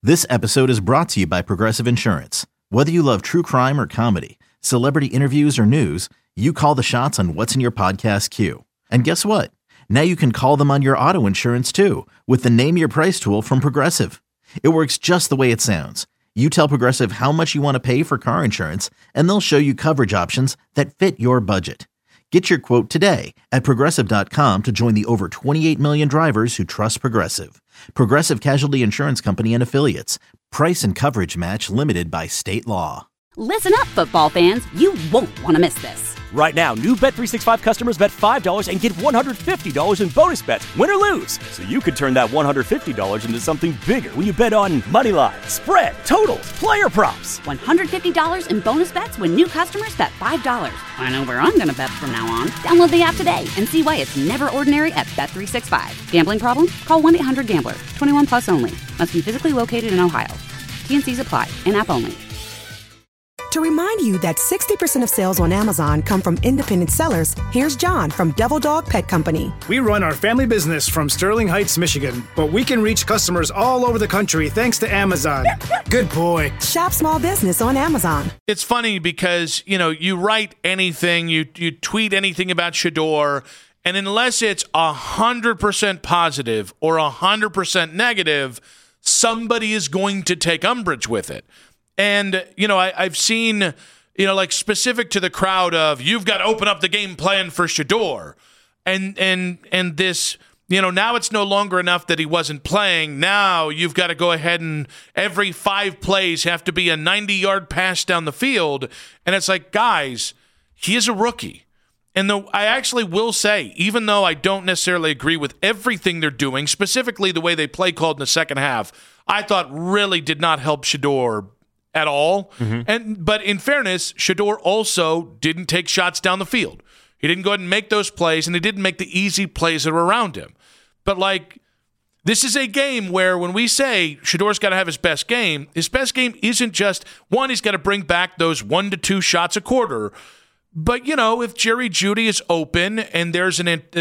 This episode is brought to you by Progressive Insurance. Whether you love true crime or comedy, celebrity interviews or news, you call the shots on what's in your podcast queue. And guess what? Now you can call them on your auto insurance too with the Name Your Price tool from Progressive. It works just the way it sounds. You tell Progressive how much you want to pay for car insurance, and they'll show you coverage options that fit your budget. Get your quote today at Progressive.com to join the over 28 million drivers who trust Progressive. Progressive Casualty Insurance Company and Affiliates. Price and coverage match limited by state law. Listen up, football fans. You won't want to miss this. Right now, new Bet365 customers bet $5 and get $150 in bonus bets, win or lose. So you could turn that $150 into something bigger when you bet on money line, spread, totals, player props. $150 in bonus bets when new customers bet $5. I know where I'm going to bet from now on. Download the app today and see why it's never ordinary at Bet365. Gambling problem? Call 1-800-GAMBLER. 21 plus only. Must be physically located in Ohio. T&Cs apply. In-app only. To remind you that 60% of sales on Amazon come from independent sellers, here's John from Devil Dog Pet Company. We run our family business from Sterling Heights, Michigan, but we can reach customers all over the country thanks to Amazon. Good boy. Shop small business on Amazon. It's funny because, you write anything, you tweet anything about Shedeur, and unless it's 100% positive or 100% negative, somebody is going to take umbrage with it. And, I've seen, like specific to the crowd of, you've got to open up the game plan for Shedeur. And this, now it's no longer enough that he wasn't playing. Now you've got to go ahead and every 5 plays have to be a 90-yard pass down the field. And it's like, guys, he is a rookie. And I actually will say, even though I don't necessarily agree with everything they're doing, specifically the way they play called in the second half, I thought really did not help Shedeur at all. Mm-hmm. But in fairness, Shedeur also didn't take shots down the field. He didn't go ahead and make those plays, and he didn't make the easy plays that were around him. But, this is a game where when we say Shedeur's got to have his best game isn't just, one, he's got to bring back those 1 to 2 shots a quarter. But, if Jerry Jeudy is open and there's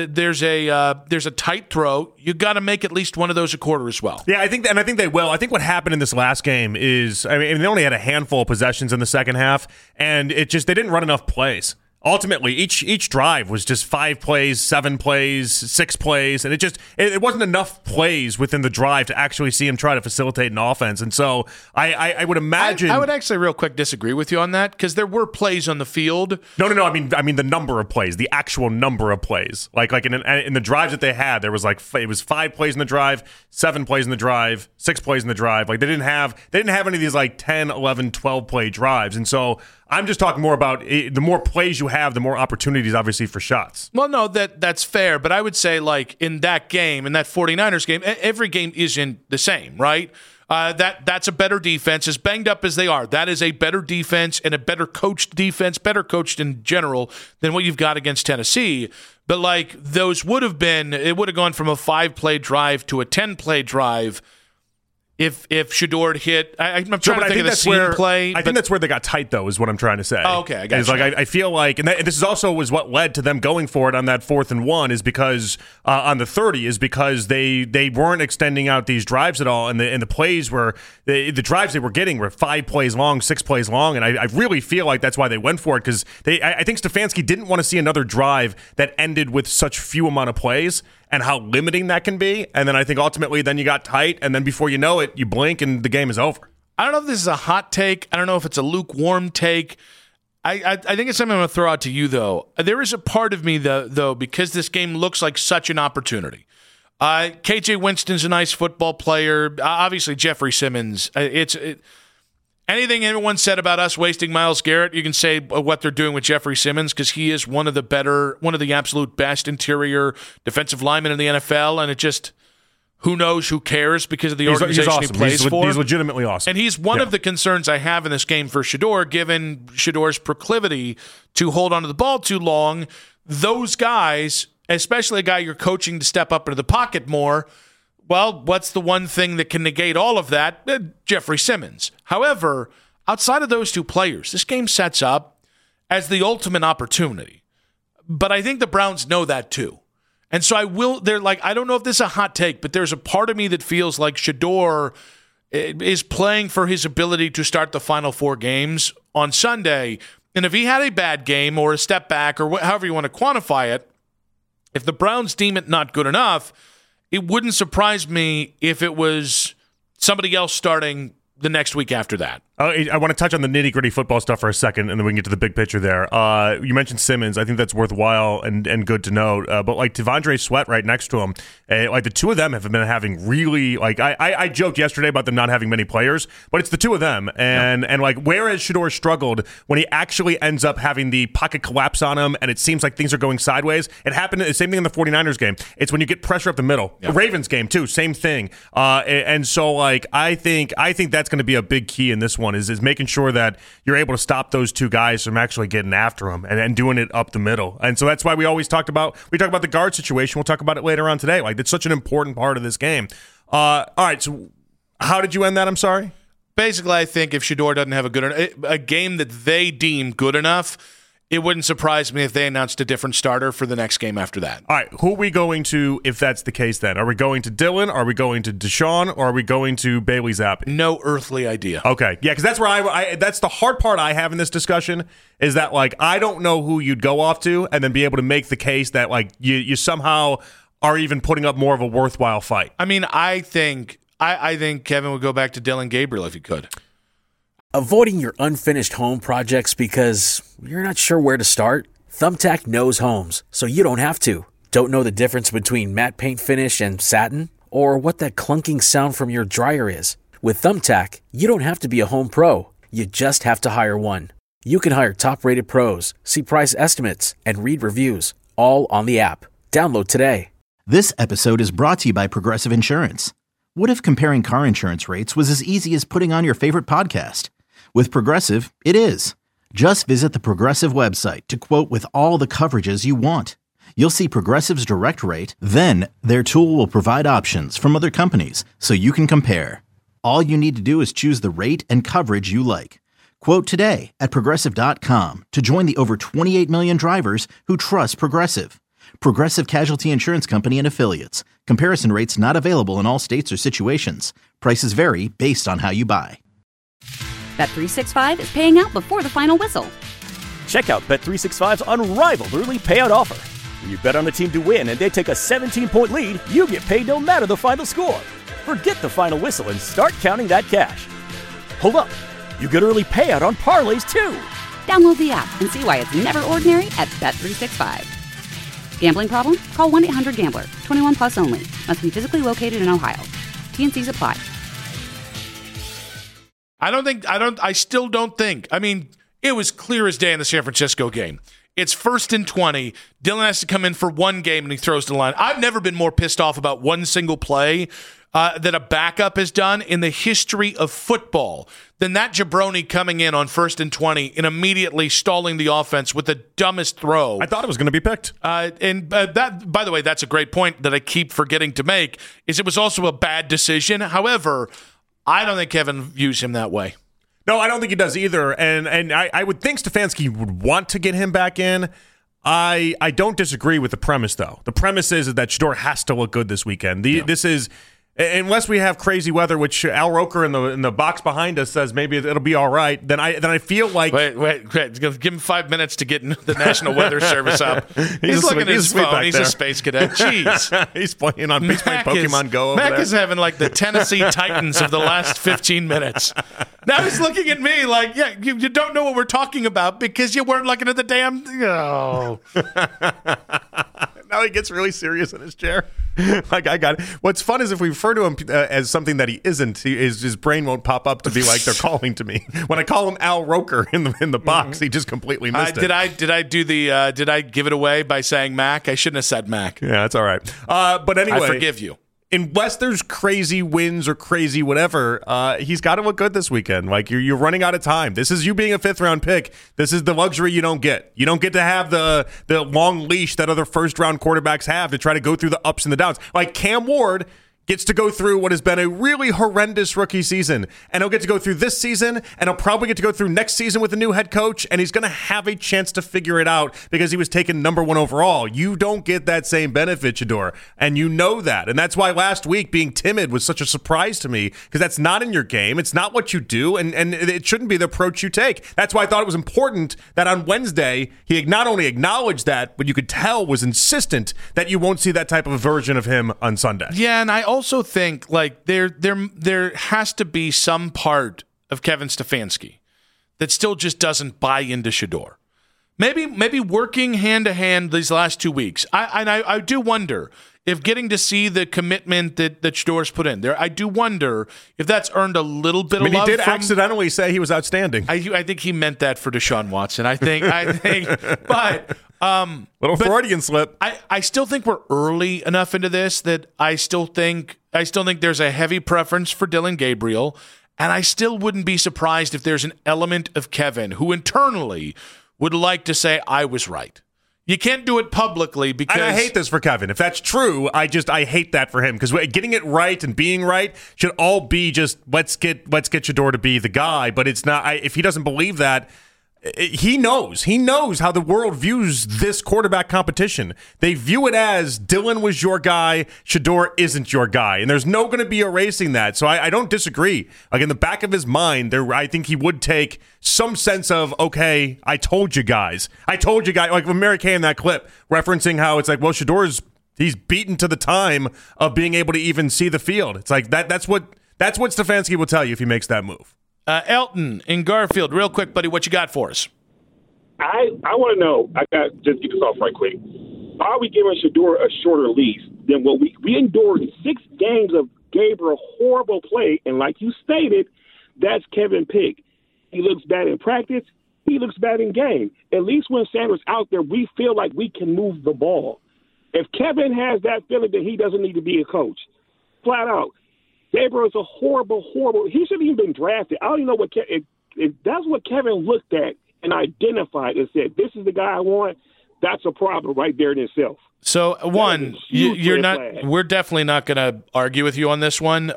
a tight throw, you got to make at least one of those a quarter as well. Yeah, I think they will. I think what happened in this last game is, they only had a handful of possessions in the second half, and they didn't run enough plays. Ultimately, each drive was just 5 plays, 7 plays, 6 plays, and it wasn't enough plays within the drive to actually see him try to facilitate an offense. And so I would imagine I would actually real quick disagree with you on that because there were plays on the field. No. I mean the number of plays, the actual number of plays. Like in the drives that they had, there was it was 5 plays in the drive, 7 plays in the drive, 6 plays in the drive. Like they didn't have any of these 10, 11, 12 play drives. And so I'm just talking more about the more plays you have, the more opportunities, obviously, for shots. Well, no, that's fair. But I would say, in that game, in that 49ers game, every game isn't the same, right? That's a better defense. As banged up as they are, that is a better defense and a better coached defense, better coached in general than what you've got against Tennessee. But, those would have gone from a 5-play drive to a 10-play drive. If Shedeur had hit, I'm trying to think of the seam play. I think that's where they got tight, though, is what I'm trying to say. Oh, okay, I got you. I feel like, and this is also was what led to them going for it on that 4th and 1, is because on the 30 is because they weren't extending out these drives at all, and the plays were the drives they were getting were 5 plays long, 6 plays long, and I really feel like that's why they went for it because I think Stefanski didn't want to see another drive that ended with such few amount of plays. And how limiting that can be. And then I think ultimately then you got tight, and then before you know it, you blink and the game is over. I don't know if this is a hot take. I don't know if it's a lukewarm take. I think it's something I'm going to throw out to you, though. There is a part of me, though, because this game looks like such an opportunity. KJ Winston's a nice football player. Obviously, Jeffrey Simmons. Anything anyone said about us wasting Myles Garrett, you can say what they're doing with Jeffrey Simmons because he is one of the absolute best interior defensive linemen in the NFL, and it just, who knows, who cares because of the organization he's awesome. He plays for. He's legitimately awesome. And he's one of the concerns I have in this game for Shedeur, given Shedeur's proclivity to hold onto the ball too long. Those guys, especially a guy you're coaching to step up into the pocket more, well, what's the one thing that can negate all of that? Jeffrey Simmons. However, outside of those two players, this game sets up as the ultimate opportunity. But I think the Browns know that too. And so I don't know if this is a hot take, but there's a part of me that feels like Shedeur is playing for his ability to start the final 4 games on Sunday. And if he had a bad game or a step back or however you want to quantify it, if the Browns deem it not good enough, it wouldn't surprise me if it was somebody else starting the next week after that. I want to touch on the nitty-gritty football stuff for a second, and then we can get to the big picture there. You mentioned Simmons. I think that's worthwhile and good to note. But like Devondre Sweat right next to him, like the two of them have been having really, like I joked yesterday about them not having many players, but it's the two of them. And like whereas Shedeur struggled when he actually ends up having the pocket collapse on him and it seems like things are going sideways, it happened, the same thing in the 49ers game. It's when you get pressure up the middle. Yeah. The Ravens game too, same thing. And so like I think that's going to be a big key in this one is making sure that you're able to stop those two guys from actually getting after them and doing it up the middle. And so that's why we talk about the guard situation. We'll talk about it later on today. Like it's such an important part of this game. All right, so how did you end that? I'm sorry. Basically, I think if Shedeur doesn't have a game that they deem good enough, it wouldn't surprise me if they announced a different starter for the next game after that. All right, who are we going to if that's the case then? Are we going to Dylan? Are we going to Deshaun? Or are we going to Bailey Zappi? No earthly idea. Okay, yeah, because that's where that's the hard part I have in this discussion is that, like, I don't know who you'd go off to and then be able to make the case that, like, you somehow are even putting up more of a worthwhile fight. I mean, I think Kevin would go back to Dylan Gabriel if he could. Avoiding your unfinished home projects because you're not sure where to start? Thumbtack knows homes, so you don't have to. Don't know the difference between matte paint finish and satin? Or what that clunking sound from your dryer is? With Thumbtack, you don't have to be a home pro. You just have to hire one. You can hire top-rated pros, see price estimates, and read reviews, all on the app. Download today. This episode is brought to you by Progressive Insurance. What if comparing car insurance rates was as easy as putting on your favorite podcast? With Progressive, it is. Just visit the Progressive website to quote with all the coverages you want. You'll see Progressive's direct rate, then their tool will provide options from other companies so you can compare. All you need to do is choose the rate and coverage you like. Quote today at Progressive.com to join the over 28 million drivers who trust Progressive. Progressive Casualty Insurance Company and Affiliates. Comparison rates not available in all states or situations. Prices vary based on how you buy. Bet365 is paying out before the final whistle. Check out Bet365's unrivaled early payout offer. When you bet on a team to win and they take a 17-point lead, you get paid no matter the final score. Forget the final whistle and start counting that cash. Hold up. You get early payout on parlays, too. Download the app and see why it's never ordinary at Bet365. Gambling problem? Call 1-800-GAMBLER. 21 plus only. Must be physically located in Ohio. T&Cs apply. I still don't think. I mean, it was clear as day in the San Francisco game. It's 1st and 20. Dylan has to come in for one game and he throws the line. I've never been more pissed off about one single play that a backup has done in the history of football than that jabroni coming in on 1st and 20 and immediately stalling the offense with the dumbest throw. I thought it was going to be picked. That, by the way, that's a great point that I keep forgetting to make, is it was also a bad decision. However, I don't think Kevin views him that way. No, I don't think he does either. And I would think Stefanski would want to get him back in. I don't disagree with the premise, though. The premise is that Shedeur has to look good this weekend. This is, unless we have crazy weather, which Al Roker in the box behind us says maybe it'll be all right, then I feel like... Wait. Give him 5 minutes to get the National Weather Service up. He's looking at his phone. He's a space cadet. Jeez. He's playing Pokemon Go over Mac there. is having like the Tennessee Titans of the last 15 minutes. Now he's looking at me like, yeah, you don't know what we're talking about because you weren't looking at the damn... Oh. Now he gets really serious in his chair. Like, I got it. What's fun is if we refer to him as something that he isn't, his brain won't pop up to be like they're calling to me. When I call him Al Roker in the box, he just completely missed it. Did I give it away by saying Mac? I shouldn't have said Mac. Yeah, that's all right. But anyway, I forgive you. Unless there's crazy winds or crazy whatever, he's got to look good this weekend. Like, you're running out of time. This is you being a 5th-round pick. This is the luxury you don't get. You don't get to have the long leash that other first-round quarterbacks have to try to go through the ups and the downs. Like Cam Ward, gets to go through what has been a really horrendous rookie season. And he'll get to go through this season, and he'll probably get to go through next season with a new head coach, and he's going to have a chance to figure it out because he was taken number 1 overall. You don't get that same benefit, Shedeur, and you know that. And that's why last week being timid was such a surprise to me, because that's not in your game. It's not what you do, and it shouldn't be the approach you take. That's why I thought it was important that on Wednesday, he not only acknowledged that, but you could tell was insistent that you won't see that type of a version of him on Sunday. Yeah, and I also think like there has to be some part of Kevin Stefanski that still just doesn't buy into Shedeur. Maybe working hand to hand these last 2 weeks. I do wonder if getting to see the commitment that Shedeur's put in there, I do wonder if that's earned a little bit of love. He did accidentally say he was outstanding. I think he meant that for Deshaun Watson. I think, but little Freudian slip. I still think we're early enough into this that I still think there's a heavy preference for Dillon Gabriel, and I still wouldn't be surprised if there's an element of Kevin who internally would like to say I was right. You can't do it publicly because I hate this for Kevin. If that's true, I hate that for him, because getting it right and being right should all be just let's get Shedeur to be the guy. But it's not. If he doesn't believe that, he knows how the world views this quarterback competition. They view it as Dillon was your guy, Shedeur isn't your guy, and there's no going to be erasing that. So I don't disagree. Like in the back of his mind, I think he would take some sense of, okay, I told you guys. Like when Mary Kay in that clip referencing how it's like, well, he's beaten to the time of being able to even see the field. It's like that's what Stefanski will tell you if he makes that move. Elton in Garfield, real quick, buddy, what you got for us? I want to know, I got just get this off right quick. Why are we giving Shedeur a shorter lease than what we endured 6 games of Gabriel horrible play, and like you stated, that's Kevin Pick. He looks bad in practice. He looks bad in game. At least when Sanders out there, we feel like we can move the ball. If Kevin has that feeling, then he doesn't need to be a coach. Flat out. Gabriel is a horrible. He shouldn't even been drafted. I don't even know what if that's what Kevin looked at and identified and said, "This is the guy I want." That's a problem right there in itself. So one, you're not. We're definitely not going to argue with you on this one.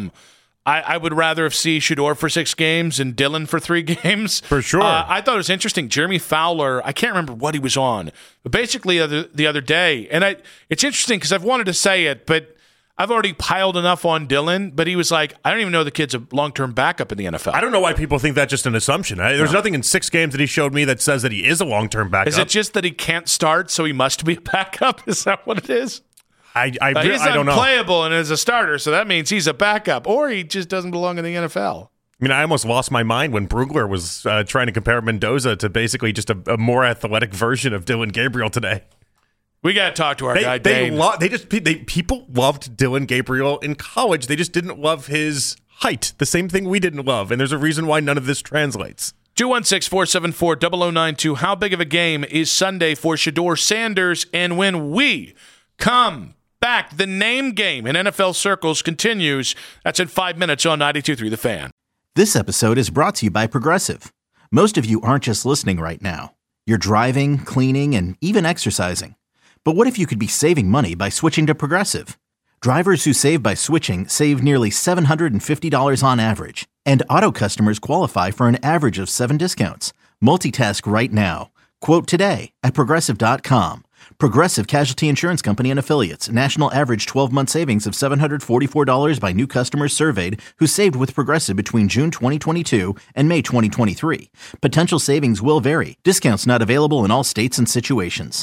I would rather see Shedeur for 6 games and Dillon for 3 games. For sure. I thought it was interesting. Jeremy Fowler, I can't remember what he was on, but basically the other day, and it's interesting because I've wanted to say it, but I've already piled enough on Dillon, but he was like, I don't even know the kid's a long-term backup in the NFL. I don't know why people think that's just an assumption. There's nothing in 6 games that he showed me that says that he is a long-term backup. Is it just that he can't start, so he must be a backup? Is that what it is? I don't know. He's unplayable and as a starter, so that means he's a backup, or he just doesn't belong in the NFL. I mean, I almost lost my mind when Brugler was trying to compare Mendoza to basically just a more athletic version of Dillon Gabriel today. We got to talk to our guy, Dane. People loved Dillon Gabriel in college. They just didn't love his height. The same thing we didn't love, and there's a reason why none of this translates. 216-474-0092. How big of a game is Sunday for Shedeur Sanders? And when we come back, the name game in NFL circles continues. That's in 5 minutes on 92.3 The Fan. This episode is brought to you by Progressive. Most of you aren't just listening right now. You're driving, cleaning, and even exercising. But what if you could be saving money by switching to Progressive? Drivers who save by switching save nearly $750 on average. And auto customers qualify for an average of 7 discounts. Multitask right now. Quote today at Progressive.com. Progressive Casualty Insurance Company and Affiliates. National average 12-month savings of $744 by new customers surveyed who saved with Progressive between June 2022 and May 2023. Potential savings will vary. Discounts not available in all states and situations.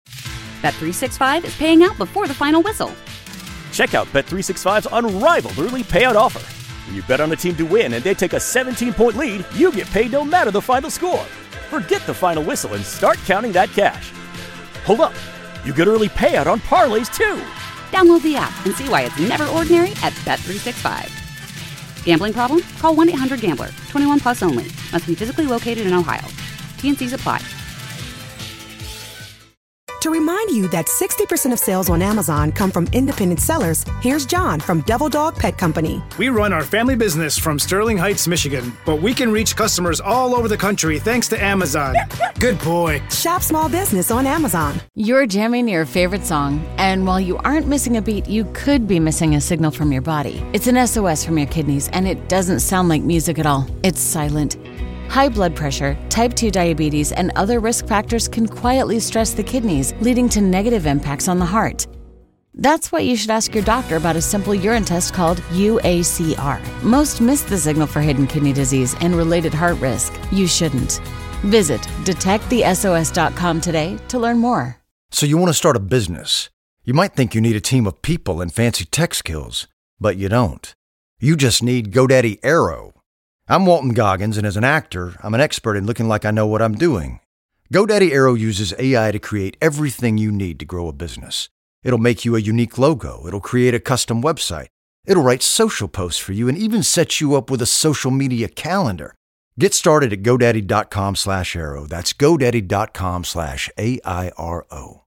Bet365 is paying out before the final whistle. Check out Bet365's unrivaled early payout offer. When you bet on a team to win and they take a 17-point lead, you get paid no matter the final score. Forget the final whistle and start counting that cash. Hold up. You get early payout on parlays, too. Download the app and see why it's never ordinary at Bet365. Gambling problem? Call 1-800-GAMBLER. 21 plus only. Must be physically located in Ohio. T&Cs apply. To remind you that 60% of sales on Amazon come from independent sellers, here's John from Devil Dog Pet Company. We run our family business from Sterling Heights, Michigan, but we can reach customers all over the country thanks to Amazon. Good boy. Shop small business on Amazon. You're jamming your favorite song, and while you aren't missing a beat, you could be missing a signal from your body. It's an SOS from your kidneys, and it doesn't sound like music at all. It's silent. High blood pressure, type 2 diabetes, and other risk factors can quietly stress the kidneys, leading to negative impacts on the heart. That's why you should ask your doctor about a simple urine test called UACR. Most miss the signal for hidden kidney disease and related heart risk. You shouldn't. Visit detectthesos.com today to learn more. So you want to start a business. You might think you need a team of people and fancy tech skills, but you don't. You just need GoDaddy Aero. I'm Walton Goggins, and as an actor, I'm an expert in looking like I know what I'm doing. GoDaddy Aero uses AI to create everything you need to grow a business. It'll make you a unique logo. It'll create a custom website. It'll write social posts for you and even set you up with a social media calendar. Get started at GoDaddy.com/Aero. That's GoDaddy.com/AIRO.